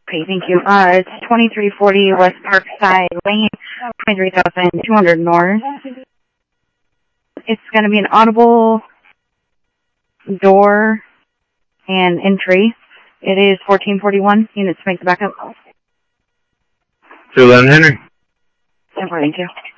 Okay, thank you. It's 2340 West Parkside Lane, 23,200 North. It's going to be an audible door and entry. It is 1441 units to make the backup. 211 Henry. 10-4, thank you.